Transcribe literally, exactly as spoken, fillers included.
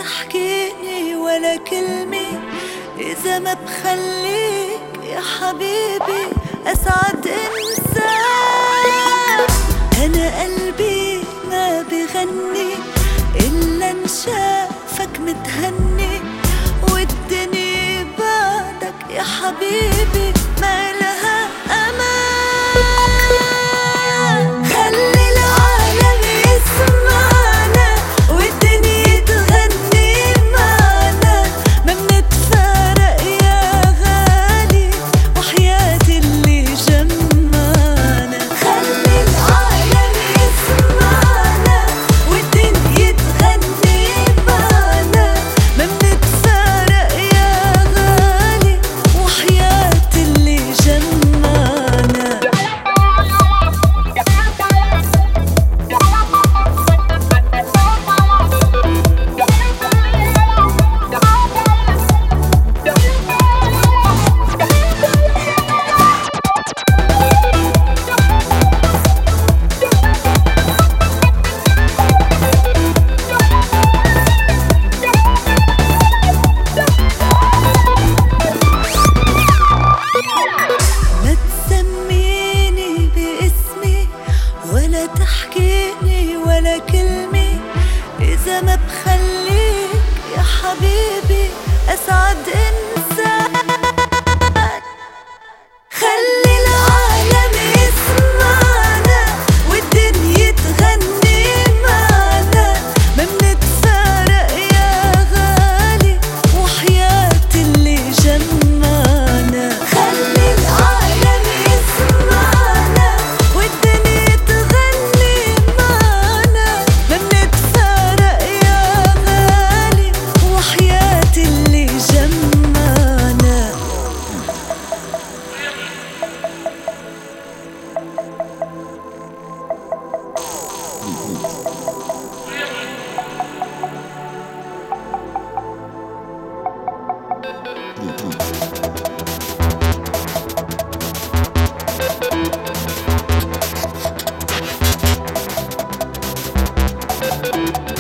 تحكيني ولا كلمة إذا ما بخليك يا حبيبي أسعد إنسان. أنا قلبي ما بغني إلا إن شافك متهني، والدنيا بعدك يا حبيبي ما لها أمان. خلي العالم يسمعنا والدنيا تغني معنا، ما منتفارق يا غالي وحياة اللي جمعنا. خلي العالم يسمعنا والدنيا تغني معنا، ما منتفارق يا غالي وحياة اللي جمعنا. ما تسميني باسمي ولا تحكيني ولا كلمة إذا ما بخليك يا حبيبي أسعد إنسان. خلي العالم يسمعنا والدنيا تغني معنا، ما منتفارق يا غالي وحياة اللي جمعنا. خلي العالم يسمعنا والدنيا تغني معنا، ما منتفارق يا غالي وحياة اللي جمعنا. Thank you.